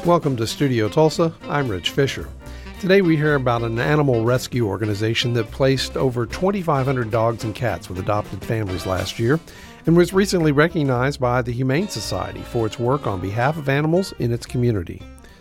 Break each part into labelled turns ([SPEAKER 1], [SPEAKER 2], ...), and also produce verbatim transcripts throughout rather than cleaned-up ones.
[SPEAKER 1] Welcome to Studio Tulsa. I'm Rich Fisher. Today we hear about an animal rescue organization that placed over twenty-five hundred dogs and cats with adopted families last year and was recently recognized by the Humane Society for its work on behalf of animals in its community.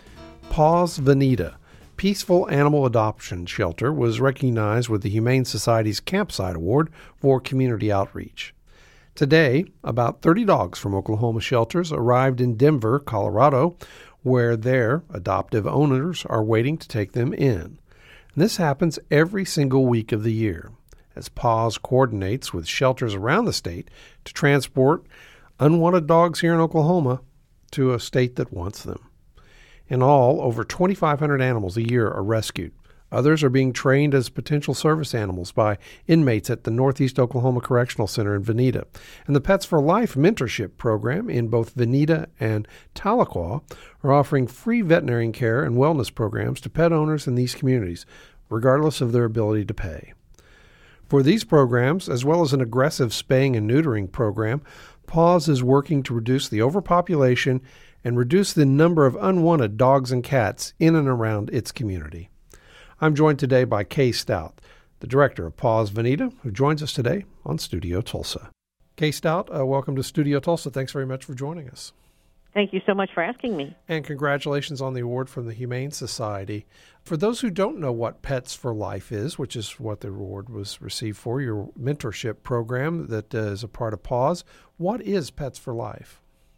[SPEAKER 1] Paws Veneta, Peaceful Animal Adoption Shelter, was recognized with the Humane Society's Campsite Award for community outreach. Today, about thirty dogs from Oklahoma shelters arrived in Denver, Colorado, where their adoptive owners are waiting to take them in. And this happens every single week of the year, as Paws coordinates with shelters around the state to transport unwanted dogs here in Oklahoma to a state that wants them. In all, over twenty-five hundred animals a year are rescued. Others are being trained as potential service animals by inmates at the Northeast Oklahoma Correctional Center in Veneta. And the Pets for Life mentorship program in both Veneta and Tahlequah are offering free veterinary care and wellness programs to pet owners in these communities, regardless of their ability to pay. For these programs, as well as an aggressive spaying and neutering program, Paws is working to reduce the overpopulation and reduce the number of unwanted dogs and cats in and around its community. I'm joined today by Kay Stout, the director of Paws Veneta, who joins us today on Studio Tulsa. Kay Stout, uh, welcome to Studio Tulsa. Thanks very much for joining us.
[SPEAKER 2] Thank you so much for asking me.
[SPEAKER 1] And congratulations on the award from the Humane Society. For those who don't know what Pets for Life is, which is what the award was received for, your mentorship program that uh, is a part of Paws, what is Pets for Life?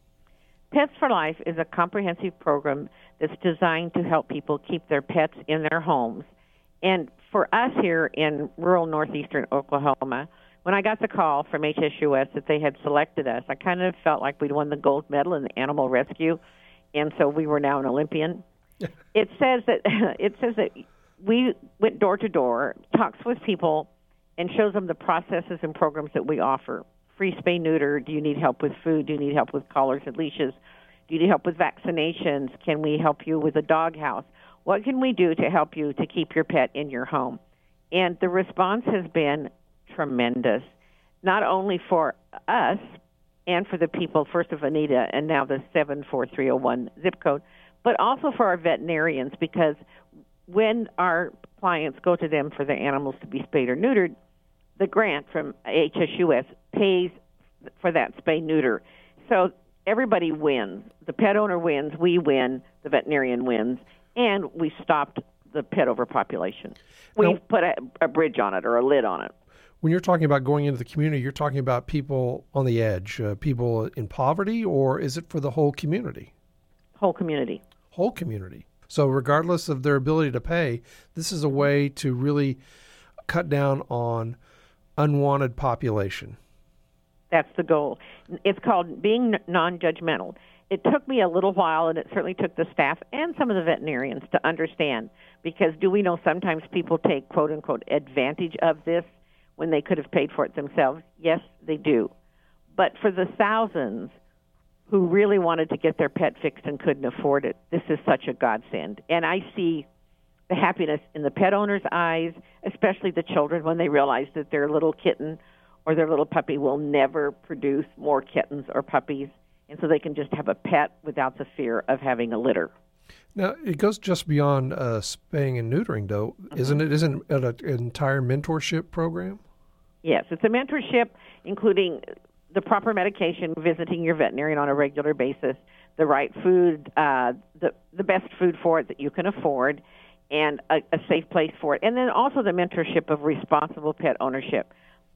[SPEAKER 2] Pets for Life is a comprehensive program that's designed to help people keep their pets in their homes. And for us here in rural northeastern Oklahoma, when I got the call from H S U S that they had selected us, I kind of felt like we'd won the gold medal in the animal rescue, and so we were now an Olympian. It says that it says that we went door to door, talks with people, and shows them the processes and programs that we offer. Free spay neuter. Do you need help with food? Do you need help with collars and leashes? Do you need help with vaccinations? Can we help you with a dog house? What can we do to help you to keep your pet in your home? And the response has been tremendous, not only for us and for the people, first of Veneta and now the seven four three oh one zip code, but also for our veterinarians, because when our clients go to them for their animals to be spayed or neutered, the grant from H S U S pays for that spay-neuter. So everybody wins. The pet owner wins, we win, the veterinarian wins, and we stopped the pet overpopulation. We've now, put a, a bridge on it or a lid on it.
[SPEAKER 1] When you're talking about going into the community, you're talking about people on the edge, uh, people in poverty, or is it for the whole community?
[SPEAKER 2] Whole community.
[SPEAKER 1] Whole community. So regardless of their ability to pay, this is a way to really cut down on unwanted population.
[SPEAKER 2] That's the goal. It's called being non-judgmental. It took me a little while, and it certainly took the staff and some of the veterinarians to understand, because do we know sometimes people take, quote-unquote, advantage of this when they could have paid for it themselves? Yes, they do. But for the thousands who really wanted to get their pet fixed and couldn't afford it, this is such a godsend. And I see the happiness in the pet owner's eyes, especially the children, when they realize that their little kitten or their little puppy will never produce more kittens or puppies, and so they can just have a pet without the fear of having a litter.
[SPEAKER 1] Now, it goes just beyond uh, spaying and neutering, though, mm-hmm. isn't it? Isn't it an entire mentorship program?
[SPEAKER 2] Yes, it's a mentorship, including the proper medication, visiting your veterinarian on a regular basis, the right food, uh, the, the best food for it that you can afford, and a, a safe place for it, and then also the mentorship of responsible pet ownership.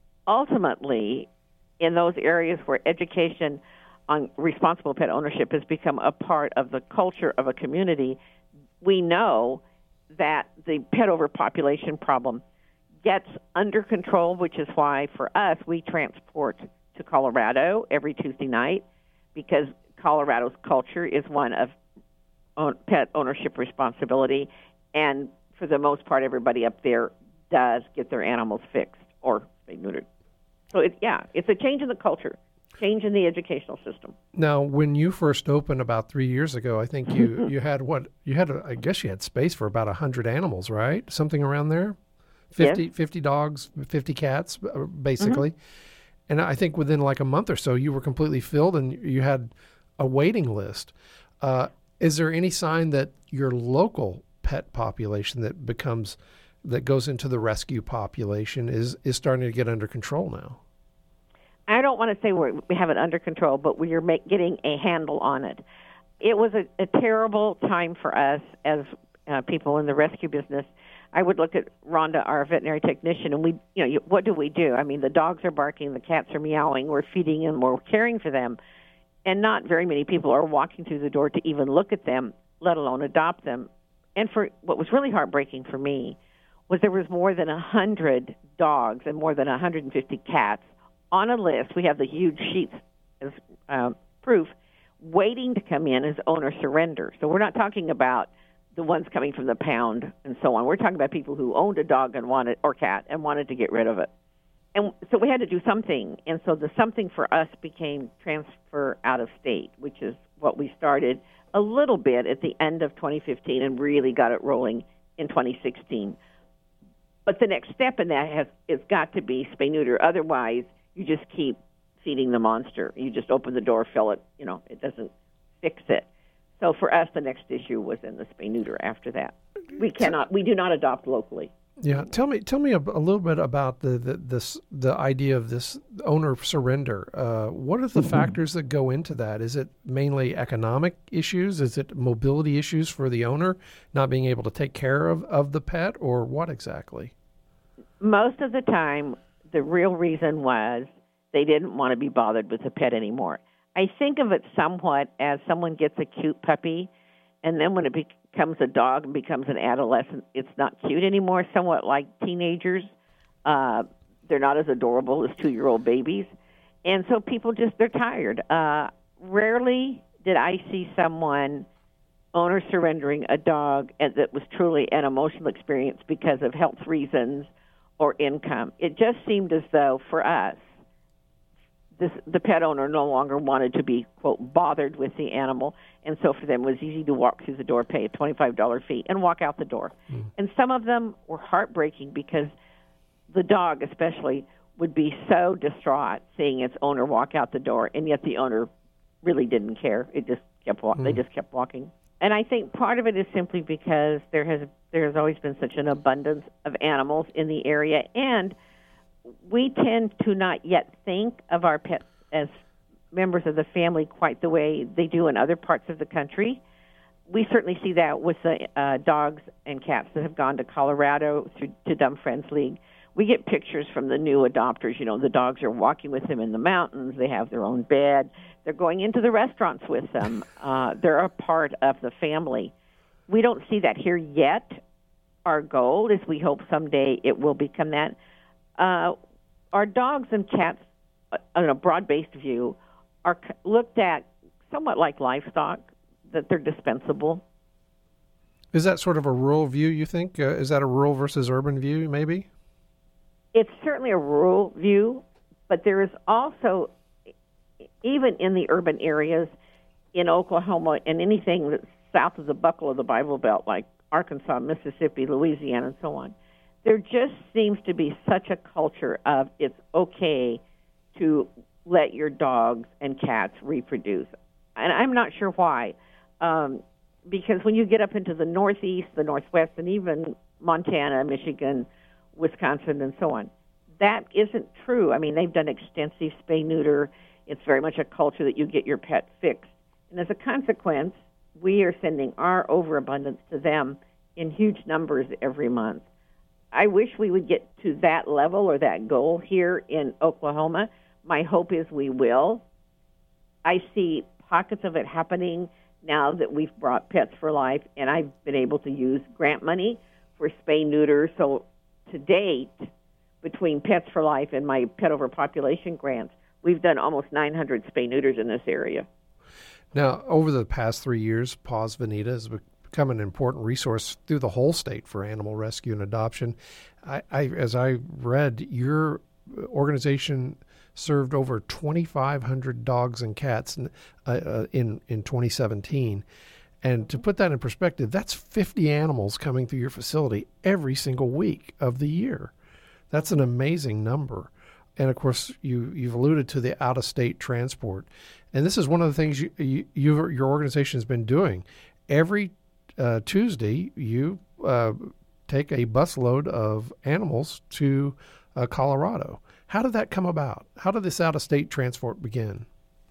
[SPEAKER 2] Ultimately, in those areas where education on responsible pet ownership has become a part of the culture of a community, we know that the pet overpopulation problem gets under control, which is why, for us, we transport to Colorado every Tuesday night, because Colorado's culture is one of own, pet ownership responsibility, and for the most part, everybody up there does get their animals fixed or neutered. So, it, yeah, it's a change in the culture, change in the educational system.
[SPEAKER 1] Now, when you first opened about three years ago, I think you, you had what, you had, a, I guess you had space for about one hundred animals, right? Something around there? fifty, yes. fifty dogs, fifty cats, basically. Mm-hmm. And I think within like a month or so, you were completely filled and you had a waiting list. Uh, Is there any sign that your local pet population that becomes that goes into the rescue population is, is starting to get under control now?
[SPEAKER 2] I don't want to say we're, we have it under control, but we are make, getting a handle on it. It was a, a terrible time for us as uh, people in the rescue business. I would look at Rhonda, our veterinary technician, and we, you know, you, what do we do? I mean, the dogs are barking, the cats are meowing, we're feeding them, we're caring for them, and not very many people are walking through the door to even look at them, let alone adopt them. And for what was really heartbreaking for me was there was more than one hundred dogs and more than one hundred fifty cats on a list. We have the huge sheets as uh, proof, waiting to come in as owner surrender. So we're not talking about the ones coming from the pound and so on. We're talking about people who owned a dog and wanted or cat and wanted to get rid of it. And so we had to do something. And so the something for us became transfer out of state, which is what we started a little bit at the end of twenty fifteen and really got it rolling in twenty sixteen. But the next step in that has is got to be spay-neuter. Otherwise, you just keep feeding the monster. You just open the door, fill it. You know, it doesn't fix it. So for us, the next issue was in the spay-neuter after that. We cannot, we do not adopt locally.
[SPEAKER 1] Yeah, tell me, tell me a, a little bit about the, the this the idea of this owner surrender. Uh, what are the mm-hmm. factors that go into that? Is it mainly economic issues? Is it mobility issues for the owner not being able to take care of, of the pet, or what exactly?
[SPEAKER 2] Most of the time, the real reason was they didn't want to be bothered with the pet anymore. I think of it somewhat as someone gets a cute puppy, and then when it becomes a dog and becomes an adolescent, it's not cute anymore, somewhat like teenagers. Uh, they're not as adorable as two-year-old babies. And so people just, they're tired. Uh, rarely did I see someone owner surrendering a dog that was truly an emotional experience because of health reasons or income. It just seemed as though, for us, This, the pet owner no longer wanted to be, quote, bothered with the animal, and so for them it was easy to walk through the door, pay a twenty-five dollars fee, and walk out the door. Mm. And some of them were heartbreaking because the dog especially would be so distraught seeing its owner walk out the door, and yet the owner really didn't care. It just kept walk- mm. They just kept walking. And I think part of it is simply because there has there has always been such an abundance of animals in the area, and we tend to not yet think of our pets as members of the family quite the way they do in other parts of the country. We certainly see that with the uh, dogs and cats that have gone to Colorado through to Dumb Friends League. We get pictures from the new adopters. You know, the dogs are walking with them in the mountains. They have their own bed. They're going into the restaurants with them. Uh, they're a part of the family. We don't see that here yet. Our goal is we hope someday it will become that. Uh, our dogs and cats, uh, on a broad-based view, are c- looked at somewhat like livestock, that they're dispensable.
[SPEAKER 1] Is that sort of a rural view, you think? Uh, is that a rural versus urban view, maybe?
[SPEAKER 2] It's certainly a rural view, but there is also, even in the urban areas, in Oklahoma and anything that's south of the buckle of the Bible Belt, like Arkansas, Mississippi, Louisiana, and so on, there just seems to be such a culture of it's okay to let your dogs and cats reproduce. And I'm not sure why. Um, because when you get up into the Northeast, the Northwest, and even Montana, Michigan, Wisconsin, and so on, that isn't true. I mean, they've done extensive spay-neuter. It's very much a culture that you get your pet fixed. And as a consequence, we are sending our overabundance to them in huge numbers every month. I wish we would get to that level or that goal here in Oklahoma. My hope is we will. I see pockets of it happening now that we've brought Pets for Life, and I've been able to use grant money for spay-neuter. So to date, between Pets for Life and my pet overpopulation grants, we've done almost nine hundred spay-neuters in this area.
[SPEAKER 1] Now, over the past three years, Paws Veneta has become an important resource through the whole state for animal rescue and adoption. I, I, as I read, your organization served over twenty-five hundred dogs and cats in, uh, uh, in, in twenty seventeen. And to put that in perspective, that's fifty animals coming through your facility every single week of the year. That's an amazing number. And, of course, you, you've alluded to the out-of-state transport. And this is one of the things you, you, your organization has been doing. every uh, Tuesday you uh, take a busload of animals to uh, Colorado. How did that come about? How did this out-of-state transport begin?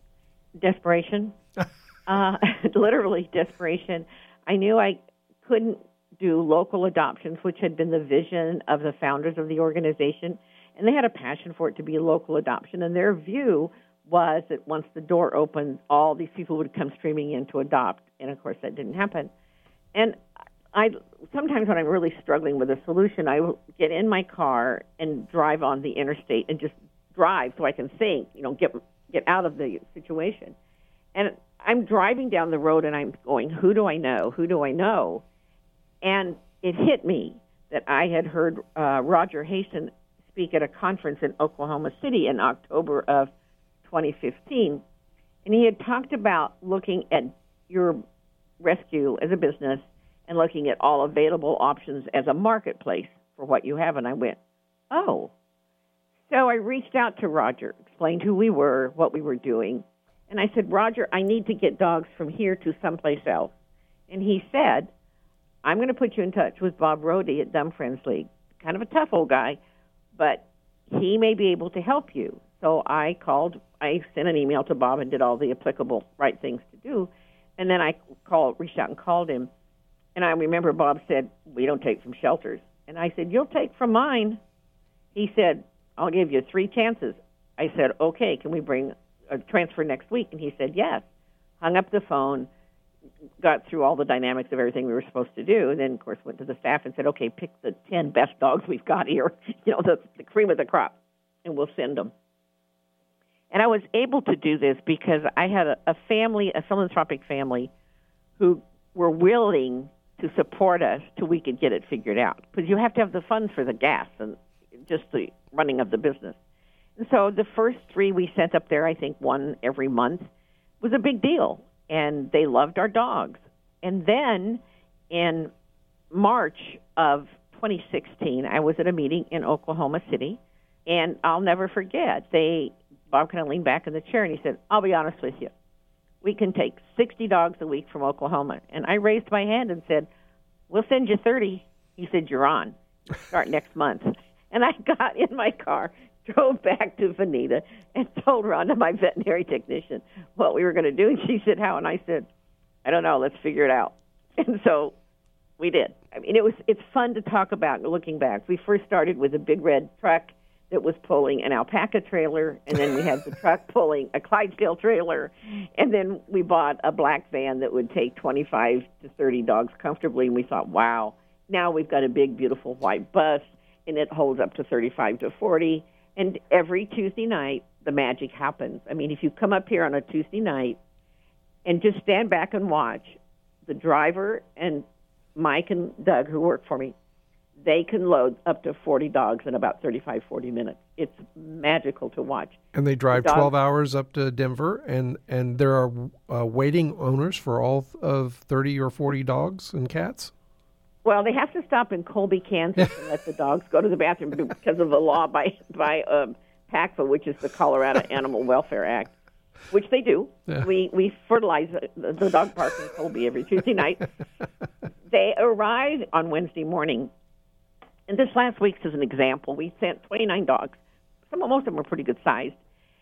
[SPEAKER 2] Desperation. uh, literally desperation. I knew I couldn't do local adoptions, which had been the vision of the founders of the organization, and they had a passion for it to be a local adoption, and their view was that once the door opened, all these people would come streaming in to adopt, and of course that didn't happen. And I sometimes when I'm really struggling with a solution, I will get in my car and drive on the interstate and just drive so I can think, you know, get get out of the situation. And I'm driving down the road and I'm going, who do I know? Who do I know? And it hit me that I had heard uh, Roger Hasten speak at a conference in Oklahoma City in October of twenty fifteen. And he had talked about looking at your rescue as a business and looking at all available options as a marketplace for what you have. And I went, oh. So I reached out to Roger, explained who we were, what we were doing. And I said, Roger, I need to get dogs from here to someplace else. And he said, I'm going to put you in touch with Bob Rohde at Dumb Friends League. Kind of a tough old guy, but he may be able to help you. So I called, I sent an email to Bob and did all the applicable right things to do. And then I called, reached out and called him. And I remember Bob said, we don't take from shelters. And I said, you'll take from mine. He said, I'll give you three chances. I said, okay, can we bring a transfer next week? And he said, yes. Hung up the phone, got through all the dynamics of everything we were supposed to do, and then, of course, went to the staff and said, okay, pick the ten best dogs we've got here, you know, the, the cream of the crop, and we'll send them. And I was able to do this because I had a, a family, a philanthropic family, who were willing to support us till we could get it figured out. Because you have to have the funds for the gas and just the running of the business. And so the first three we sent up there, I think one every month, was a big deal. And they loved our dogs. And then in March of twenty sixteen, I was at a meeting in Oklahoma City, and I'll never forget, they Bob kind of leaned back in the chair and he said, I'll be honest with you, we can take sixty dogs a week from Oklahoma. And I raised my hand and said, we'll send you thirty. He said, you're on. Start next month. And I got in my car, drove back to Veneta, and told Rhonda, my veterinary technician, what we were going to do. And she said, how? And I said, I don't know. Let's figure it out. And so we did. I mean, it was it's fun to talk about looking back. We first started with a big red truck that was pulling an alpaca trailer, and then we had the truck pulling a Clydesdale trailer, and then we bought a black van that would take twenty-five to thirty dogs comfortably, and we thought, wow, now we've got a big, beautiful white bus, and it holds up to thirty-five to forty, and every Tuesday night, the magic happens. I mean, if you come up here on a Tuesday night and just stand back and watch, the driver and Mike and Doug, who work for me, they can load up to forty dogs in about thirty-five, forty minutes. It's magical to watch.
[SPEAKER 1] And they drive the twelve hours up to Denver, and, and there are uh, waiting owners for all of thirty or forty dogs and cats?
[SPEAKER 2] Well, they have to stop in Colby, Kansas, and let the dogs go to the bathroom because of the law by, by um, PACFA, which is the Colorado Animal Welfare Act, which they do. Yeah. We we fertilize the, the dog park in Colby every Tuesday night. They arrive on Wednesday morning. And this last week's is an example. We sent twenty-nine dogs. Some, most of them were pretty good sized.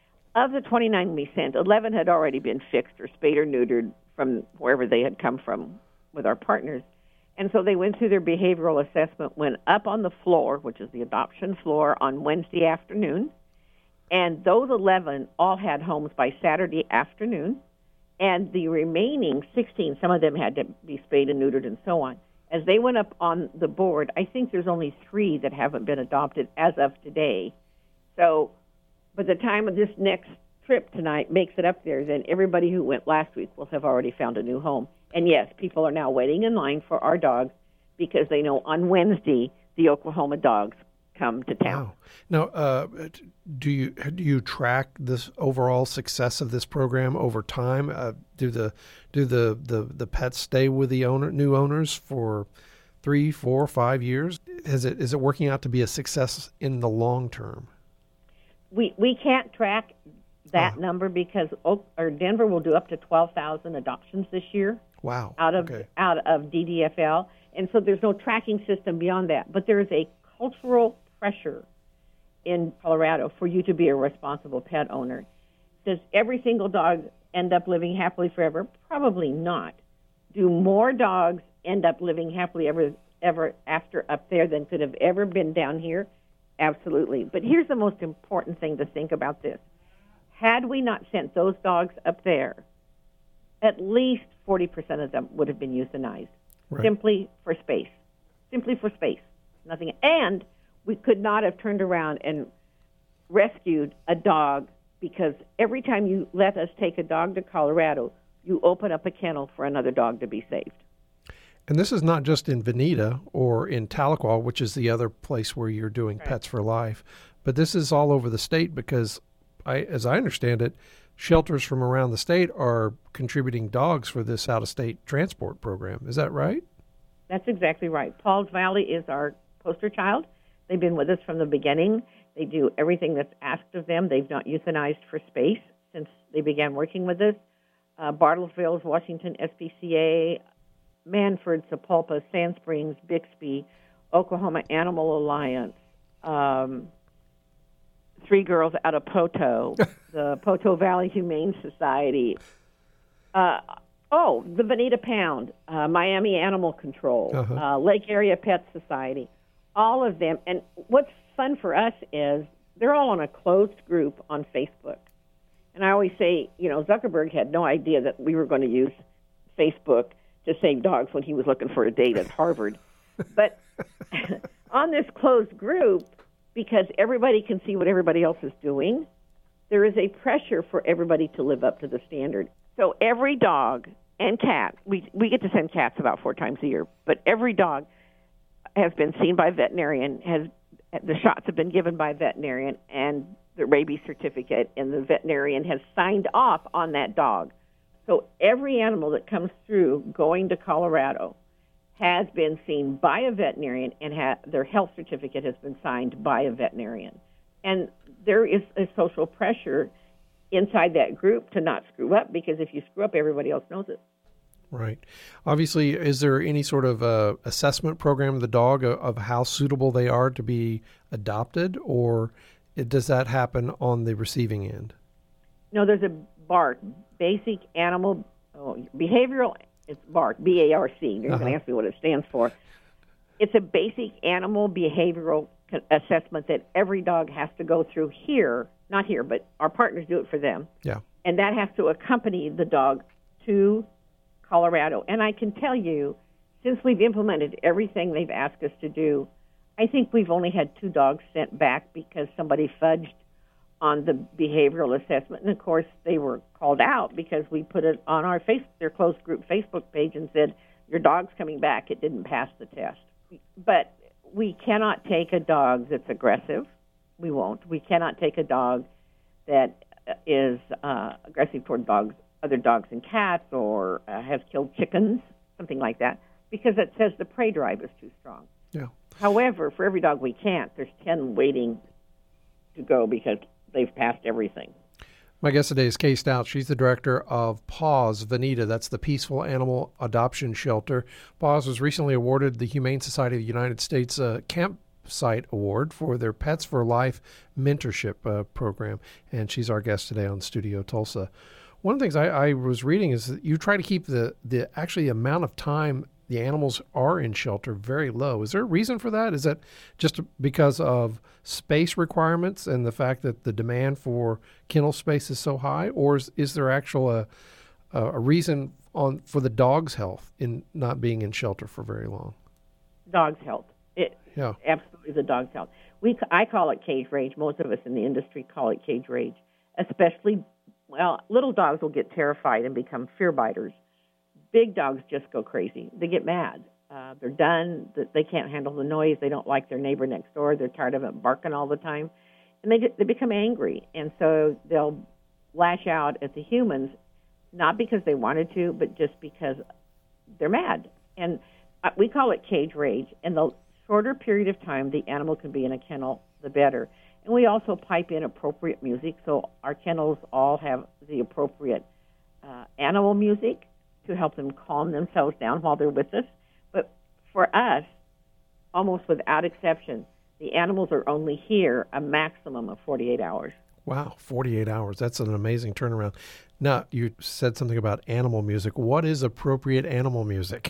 [SPEAKER 2] Of the twenty-nine we sent, eleven had already been fixed or spayed or neutered from wherever they had come from with our partners. And so they went through their behavioral assessment, went up on the floor, which is the adoption floor, on Wednesday afternoon. And those eleven all had homes by Saturday afternoon. And the remaining sixteen, some of them had to be spayed and neutered and so on. As they went up on the board, I think there's only three that haven't been adopted as of today. So by the time of this next trip tonight makes it up there, then everybody who went last week will have already found a new home. And yes, people are now waiting in line for our dogs because they know on Wednesday the Oklahoma dogs come to town.
[SPEAKER 1] Wow. Now, uh, do you do you track this overall success of this program over time? Uh, do the do the, the, the pets stay with the owner new owners for three, four, five years? Is it is it working out to be a success in the long term?
[SPEAKER 2] We we can't track that uh, number because Oak, or Denver will do up to twelve thousand adoptions this year.
[SPEAKER 1] Wow.
[SPEAKER 2] out of
[SPEAKER 1] Okay.
[SPEAKER 2] out of D D F L, and so there's no tracking system beyond that. But there is a cultural pressure in Colorado for you to be a responsible pet owner. Does every single dog end up living happily forever? Probably not. Do more dogs end up living happily ever ever after up there than could have ever been down here? Absolutely. But here's the most important thing to think about this. Had we not sent those dogs up there, at least forty percent of them would have been euthanized,
[SPEAKER 1] Right.
[SPEAKER 2] simply for space. Simply for space. Nothing. And we could not have turned around and rescued a dog, because every time you let us take a dog to Colorado, you open up a kennel for another dog to be saved.
[SPEAKER 1] And this is not just in Veneta or in Tahlequah, which is the other place where you're doing
[SPEAKER 2] Right.
[SPEAKER 1] Pets for Life, but this is all over the state because, I, as I understand it, shelters from around the state are contributing dogs for this out-of-state transport program. Is that right?
[SPEAKER 2] That's exactly right. Paul's Valley is our poster child. They've been with us from the beginning. They do everything that's asked of them. They've not euthanized for space since they began working with us. Uh, Bartlesville, Washington S P C A, Manford, Sapulpa, Sand Springs, Bixby, Oklahoma Animal Alliance, um, three girls out of Poto, the Poto Valley Humane Society. Uh, oh, the Veneta Pound, uh, Miami Animal Control,
[SPEAKER 1] Uh-huh.
[SPEAKER 2] uh, Lake Area Pet Society, all of them. And what's fun for us is they're all on a closed group on Facebook. And I always say, you know, Zuckerberg had no idea that we were going to use Facebook to save dogs when he was looking for a date at Harvard. But on this closed group, because everybody can see what everybody else is doing, there is a pressure for everybody to live up to the standard. So every dog and cat, we we get to send cats about four times a year, but every dog has been seen by a veterinarian, has the shots have been given by a veterinarian, and the rabies certificate, and the veterinarian has signed off on that dog. So every animal that comes through going to Colorado has been seen by a veterinarian, and ha- their health certificate has been signed by a veterinarian. And there is a social pressure inside that group to not screw up, because if you screw up, everybody else knows it.
[SPEAKER 1] Right. Obviously, is there any sort of uh, assessment program of the dog of, of how suitable they are to be adopted, or it, does that happen on the receiving end?
[SPEAKER 2] No, there's a BART, Basic Animal oh, Behavioral, it's BART, B A R C. You're
[SPEAKER 1] Uh-huh.
[SPEAKER 2] going to ask me what it stands for. It's a basic animal behavioral co- assessment that every dog has to go through here, not here, but our partners do it for them.
[SPEAKER 1] Yeah.
[SPEAKER 2] And that has to accompany the dog to Colorado. And I can tell you, since we've implemented everything they've asked us to do, I think we've only had two dogs sent back because somebody fudged on the behavioral assessment. And, of course, they were called out because we put it on our face, their closed group Facebook page and said, your dog's coming back. It didn't pass the test. But we cannot take a dog that's aggressive. We won't. We cannot take a dog that is uh, aggressive toward dogs, other dogs and cats, or uh, has killed chickens, something like that, because it says the prey drive is too strong.
[SPEAKER 1] Yeah.
[SPEAKER 2] However, for every dog we can't, there's ten waiting to go because they've passed everything.
[SPEAKER 1] My guest today is Kay Stout. She's the director of PAWS Veneta. That's the Peaceful Animal Adoption Shelter. PAWS was recently awarded the Humane Society of the United States uh, Campsite Award for their Pets for Life mentorship uh, program, and she's our guest today on Studio Tulsa. One of the things I, I was reading is that you try to keep the, the actually amount of time the animals are in shelter very low. Is there a reason for that? Is that just because of space requirements and the fact that the demand for kennel space is so high, or is, is there actual a, a reason on for the dog's health in not being in shelter for very long?
[SPEAKER 2] Dog's health. It,
[SPEAKER 1] Yeah.
[SPEAKER 2] Absolutely the dog's health. We, I call it cage rage. Most of us in the industry call it cage rage, especially, well, little dogs will get terrified and become fear biters. Big dogs just go crazy. They get mad. Uh, they're done. They can't handle the noise. They don't like their neighbor next door. They're tired of it barking all the time. And they get, they become angry. And so they'll lash out at the humans, not because they wanted to, but just because they're mad. And uh, we call it cage rage. And the shorter period of time the animal can be in a kennel, the better. And we also pipe in appropriate music, so our kennels all have the appropriate uh, animal music to help them calm themselves down while they're with us. But for us, almost without exception, the animals are only here a maximum of forty-eight hours.
[SPEAKER 1] Wow, forty-eight hours. That's an amazing turnaround. Now, you said something about animal music. What is appropriate animal music?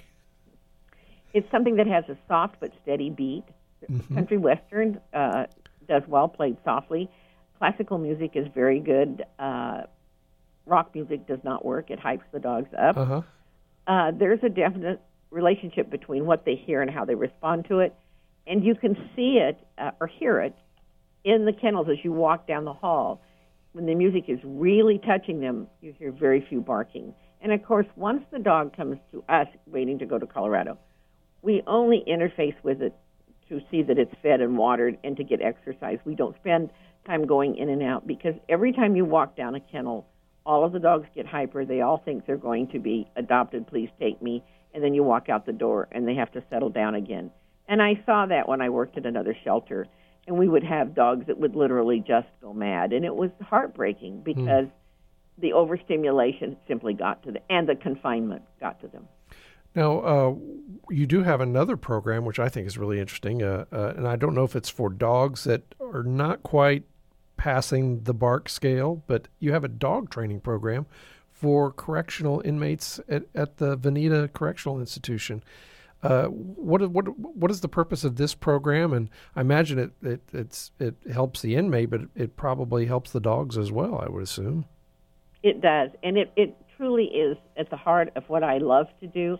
[SPEAKER 2] It's something that has a soft but steady beat. Mm-hmm. Country western uh, does well played softly. Classical music is very good. Uh, rock music does not work. It hypes the dogs up.
[SPEAKER 1] Uh-huh.
[SPEAKER 2] Uh, there's a definite relationship between what they hear and how they respond to it. And you can see it uh, or hear it in the kennels as you walk down the hall. When the music is really touching them, you hear very few barking. And, of course, once the dog comes to us waiting to go to Colorado, we only interface with it to see that it's fed and watered and to get exercise. We don't spend time going in and out because every time you walk down a kennel, all of the dogs get hyper. They all think they're going to be adopted, please take me. And then you walk out the door and they have to settle down again. And I saw that when I worked at another shelter. And we would have dogs that would literally just go mad. And it was heartbreaking because mm. the overstimulation simply got to them, and the confinement got to them.
[SPEAKER 1] Now, uh, you do have another program, which I think is really interesting. Uh, uh, and I don't know if it's for dogs that are not quite passing the bark scale, but you have a dog training program for correctional inmates at, at the Veneta Correctional Institution. Uh, what what what is the purpose of this program? And I imagine it it it's it helps the inmate, but it probably helps the dogs as well, I would assume.
[SPEAKER 2] It does, and it, it truly is at the heart of what I love to do.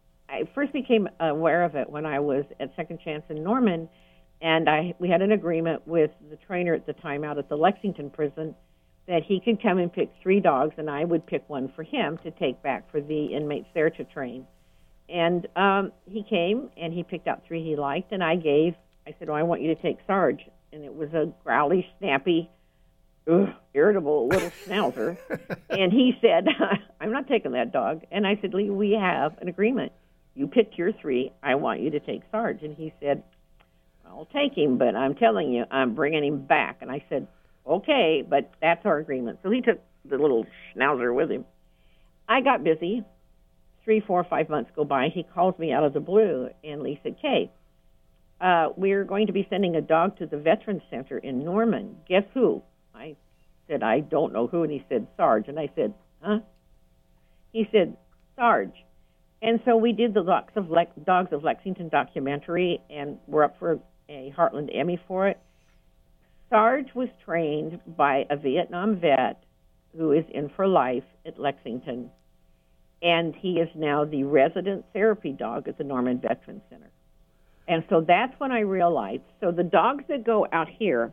[SPEAKER 2] I first became aware of it when I was at Second Chance in Norman, and I we had an agreement with the trainer at the time out at the Lexington prison that he could come and pick three dogs, and I would pick one for him to take back for the inmates there to train. And um, he came, and he picked out three he liked, and I gave, I said, oh, I want you to take Sarge. And it was a growly, snappy, ugh, irritable little schnauzer. And he said, I'm not taking that dog. And I said, Lee, we have an agreement. You picked your three. I want you to take Sarge. And he said, I'll take him, but I'm telling you, I'm bringing him back. And I said, okay, but that's our agreement. So he took the little schnauzer with him. I got busy. Three, four, five months go by. He calls me out of the blue, and Lee said, Kay, uh, we're going to be sending a dog to the Veterans Center in Norman. Guess who? I said, I don't know who. And he said, Sarge. And I said, huh? He said, Sarge. And so we did the Dogs of, Le- Dogs of Lexington documentary, and we're up for a Heartland Emmy for it. Sarge was trained by a Vietnam vet who is in for life at Lexington, and he is now the resident therapy dog at the Norman Veterans Center. And so that's when I realized, so the dogs that go out here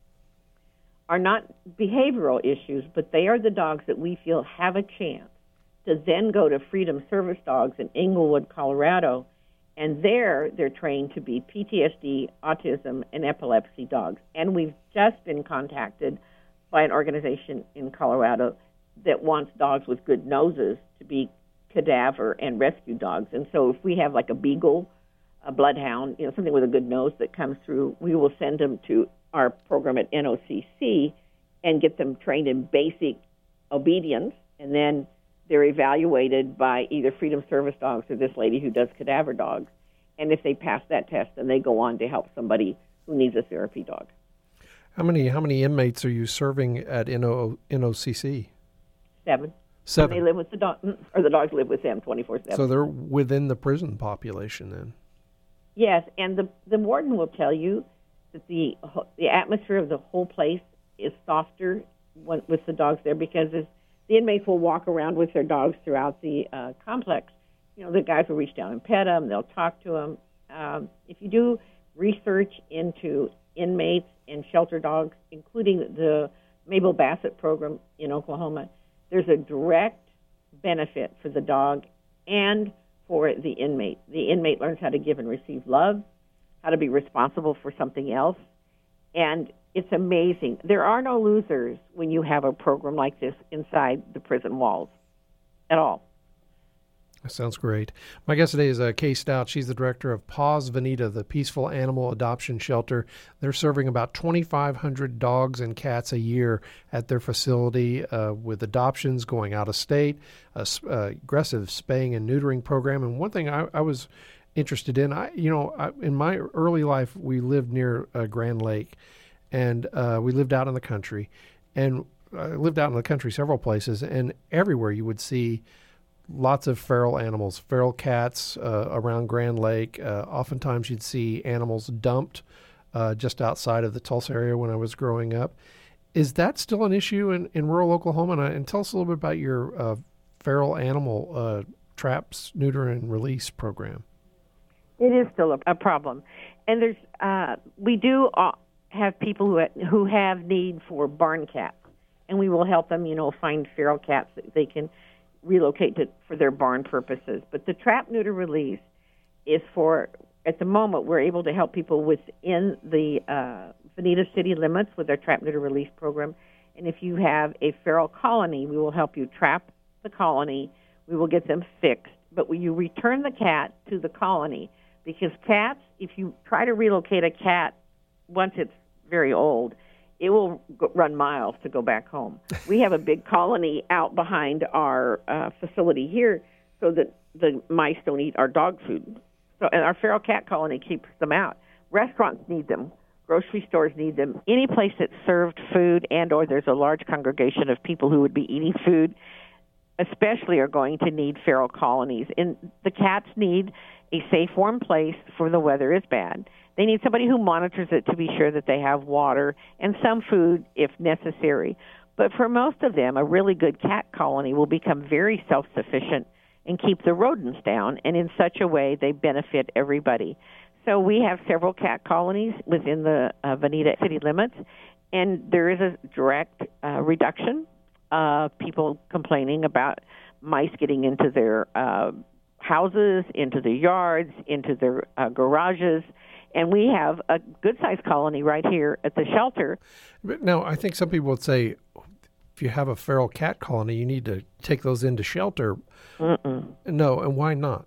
[SPEAKER 2] are not behavioral issues, but they are the dogs that we feel have a chance to then go to Freedom Service Dogs in Englewood, Colorado, and there they're trained to be P T S D, autism, and epilepsy dogs. And we've just been contacted by an organization in Colorado that wants dogs with good noses to be cadaver and rescue dogs. And so if we have like a beagle, a bloodhound, you know, something with a good nose that comes through, we will send them to our program at N O C C and get them trained in basic obedience, and then they're evaluated by either Freedom Service Dogs or this lady who does cadaver dogs. And if they pass that test, then they go on to help somebody who needs a therapy dog.
[SPEAKER 1] How many how many inmates are you serving at N O C C?
[SPEAKER 2] Seven.
[SPEAKER 1] Seven.
[SPEAKER 2] And they live with the dog, or the dogs live with them twenty-four seven.
[SPEAKER 1] So they're within the prison population then?
[SPEAKER 2] Yes, and the the warden will tell you that the the atmosphere of the whole place is softer when, with the dogs there, because as the inmates will walk around with their dogs throughout the uh, complex, you know, the guys will reach down and pet them, they'll talk to them. Um, if you do research into inmates and shelter dogs, including the Mabel Bassett program in Oklahoma, there's a direct benefit for the dog and for the inmate. The inmate learns how to give and receive love, how to be responsible for something else, and it's amazing. There are no losers when you have a program like this inside the prison walls at all.
[SPEAKER 1] That sounds great. My guest today is uh, Kay Stout. She's the director of Paws Veneta, the Peaceful Animal Adoption Shelter. They're serving about twenty-five hundred dogs and cats a year at their facility, uh, with adoptions going out of state, a uh, aggressive spaying and neutering program. And one thing I, I was interested in, I you know, I, in my early life, we lived near uh, Grand Lake, and uh, we lived out in the country. And I lived out in the country several places, and everywhere you would see lots of feral animals, feral cats uh, around Grand Lake. Uh, oftentimes you'd see animals dumped uh, just outside of the Tulsa area when I was growing up. Is that still an issue in, in rural Oklahoma? And, uh, and tell us a little bit about your uh, feral animal uh, traps, neuter, and release program.
[SPEAKER 2] It is still a, a problem. And there's uh, we do uh, have people who, ha- who have need for barn cats, and we will help them, you know, find feral cats that they can relocate to, for their barn purposes. But the trap, neuter, release is for, at the moment, we're able to help people within the uh, Veneta city limits with our trap, neuter, release program. And if you have a feral colony, we will help you trap the colony. We will get them fixed. But when you return the cat to the colony, because cats, if you try to relocate a cat once it's very old, it will go, run miles to go back home. We have a big colony out behind our uh, facility here so that the mice don't eat our dog food. So, and our feral cat colony keeps them out. Restaurants need them. Grocery stores need them. Any place that's served food and or there's a large congregation of people who would be eating food especially are going to need feral colonies. And the cats need a safe, warm place for the weather is bad. They need somebody who monitors it to be sure that they have water and some food if necessary. But for most of them, a really good cat colony will become very self-sufficient and keep the rodents down, and in such a way they benefit everybody. So we have several cat colonies within the uh, Veneta city limits, and there is a direct uh, reduction of people complaining about mice getting into their uh, houses, into their yards, into their uh, garages. And we have a good-sized colony right here at the shelter.
[SPEAKER 1] But now, I think some people would say, if you have a feral cat colony, you need to take those into shelter. Mm-mm. No, and why not?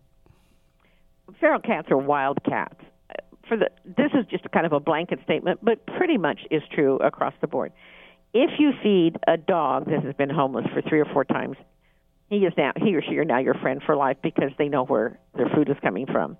[SPEAKER 2] Feral cats are wild cats. For the, this is just kind of a blanket statement, but pretty much is true across the board. If you feed a dog that has been homeless for three or four times, he is now he or she are now your friend for life because they know where their food is coming from.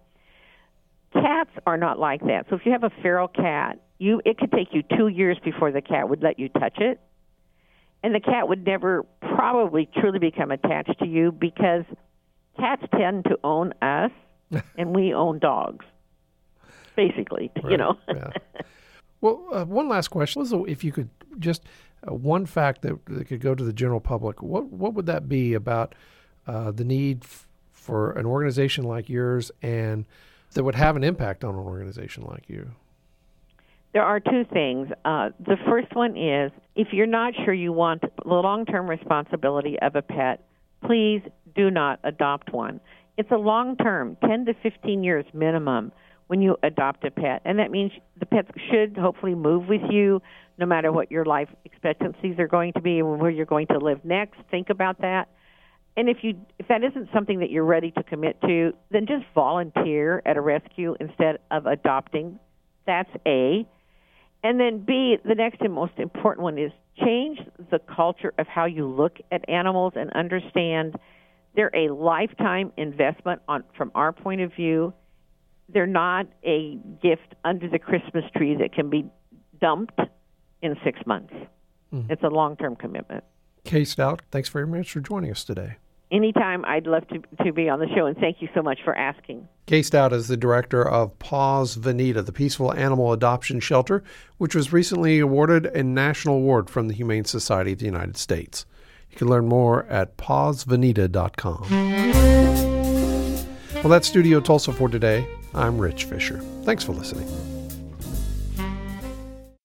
[SPEAKER 2] Cats are not like that. So if you have a feral cat, you it could take you two years before the cat would let you touch it. And the cat would never probably truly become attached to you because cats tend to own us and we own dogs, basically, right. You know.
[SPEAKER 1] Yeah. Well, uh, one last question. If you could just, uh, one fact that, that could go to the general public, what, what would that be about uh, the need f- for an organization like yours and that would have an impact on an organization like you?
[SPEAKER 2] There are two things. Uh, the first one is, if you're not sure you want the long-term responsibility of a pet, please do not adopt one. It's a long-term, ten to fifteen years minimum when you adopt a pet. And that means the pet should hopefully move with you no matter what your life expectancies are going to be and where you're going to live next. Think about that. And if you if that isn't something that you're ready to commit to, then just volunteer at a rescue instead of adopting. That's A. And then B, the next and most important one is change the culture of how you look at animals and understand they're a lifetime investment on from our point of view. They're not a gift under the Christmas tree that can be dumped in six months. Mm. It's a long-term commitment.
[SPEAKER 1] Kay Stout, thanks very much for joining us today.
[SPEAKER 2] Anytime. I'd love to to be on the show, and thank you so much for asking.
[SPEAKER 1] Kay Stout is the director of Paws Veneta, the Peaceful Animal Adoption Shelter, which was recently awarded a national award from the Humane Society of the United States. You can learn more at paws veneta dot com. Well, that's Studio Tulsa for today. I'm Rich Fisher. Thanks for listening.